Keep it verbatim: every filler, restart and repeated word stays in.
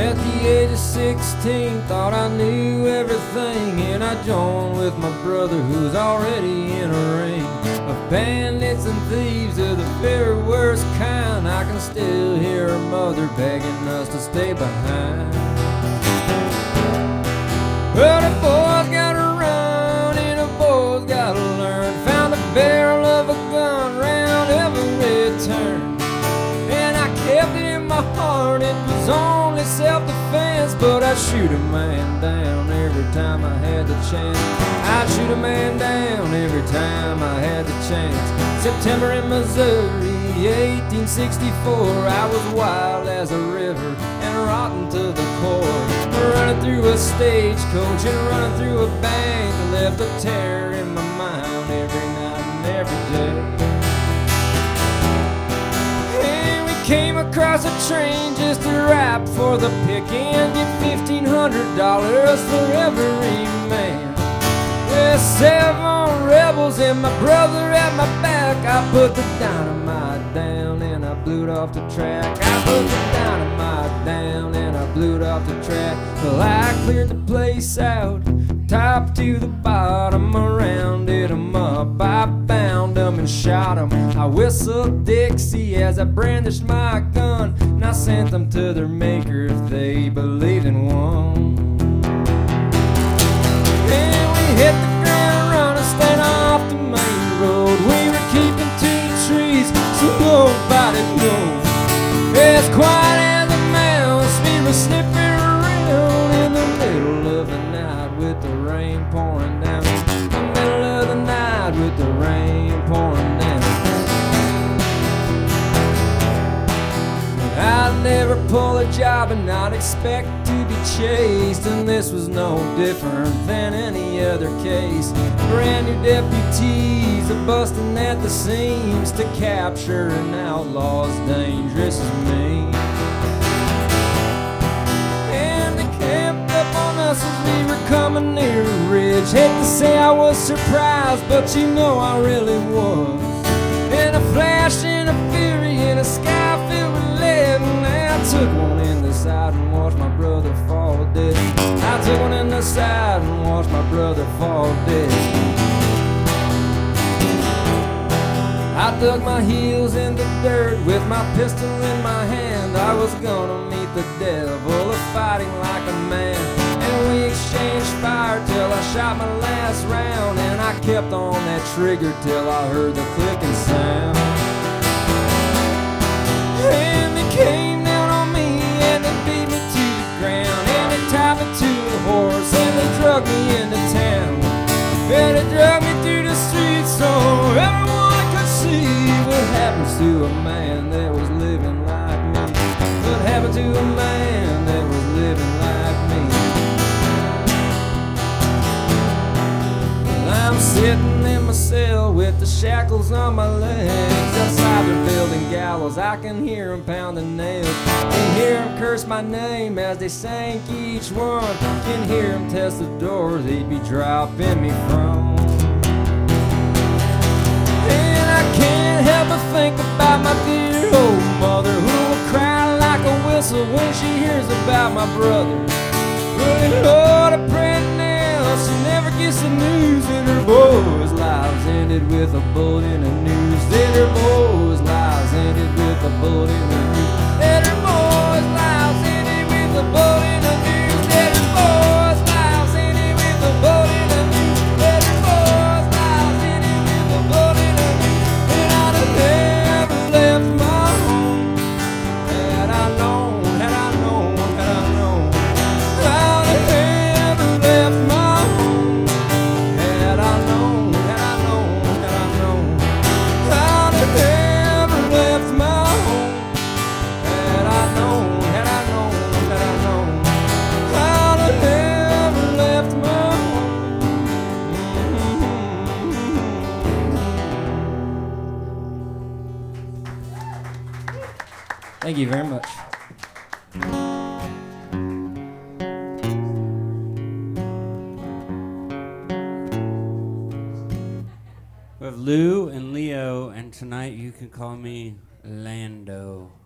At the age of sixteen, thought I knew everything, and I joined with my brother who's already in a ring of bandits and thieves of the very worst kind. I can still hear her mother begging us to stay behind. Well, the boys gotta run and the boys gotta learn. Found a barrel of a gun round every turn, and I kept it in my heart. It was only self-defense, but I'd shoot a man down every time I had the chance. I'd shoot a man down every time I had the chance. September in Missouri, eighteen sixty-four. I was wild as a river and rotten to the core, running through a stagecoach and running through a bank that left a terror in my mind every night and every day. And we came across a train just to rap for the picking, get fifteen hundred dollars for every man. With seven rebels and my brother at my back, I put the dynamite down and I blew it off the track. I put the dynamite down and I blew it off the track. Well, I cleared the place out, top to the bottom. I rounded them up, I bound them and shot them. I whistled Dixie as I brandished my gun, and I sent them to their maker if they believed in one. Hit the ground running, staying off the main road. We were keeping to the trees so nobody knows. As quiet as a mouse, we were sniffing around in the middle of the night with the rain pouring down. In the middle of the night with the rain pouring down. I'd never pull a job and not expect to be chased, and this was no different than any other case. Brand new deputies are busting at the seams to capture an outlaw as dangerous as me. And they camped up on us as we were coming near a ridge. Hate to say I was surprised, but you know I really was. In a flash, in a fury, in a sky filled with lead, and I took one in the side and watched my brother fall dead. I took one in the side and watched my brother fall dead. I dug my heels in the dirt with my pistol in my hand. I was gonna meet the devil, a fighting like a man. And we exchanged fire till I shot my last round, and I kept on that trigger till I heard the clicking sound. And they came down on me and they beat me to the ground, and they tied me to a horse and they drug me into town. And they drug me through the streets so everyone could see what happens to a man that was living like me. What happened to a man that was living like me. I'm sitting in my cell with the shackles on my legs. Outside they're building gallows, I can hear them pounding nails. Can hear them curse my name as they sank each one. Can hear them test the door they'd be dropping me from. And I can't help but think about my dear old mother, who will cry like a whistle when she hears about my brother. Well, Lord, I pray now she never gets the news that her boys' lives ended with a bullet in the news. That her boys' lives ended with a bullet in the news. That her boys' lives ended with a bullet in the news. That her boys' lives ended with a bullet in the news. That her boys' lives ended with a bullet in the news. And I'd have never left my home had I known, had I known, had I known. I'd have never left my home had I known, had I known, had I known. I'd have never left my home had I known, had I known, had I known. I'd have never left my home. Thank you very much. We have Lou and Leo, and tonight you can call me Lando.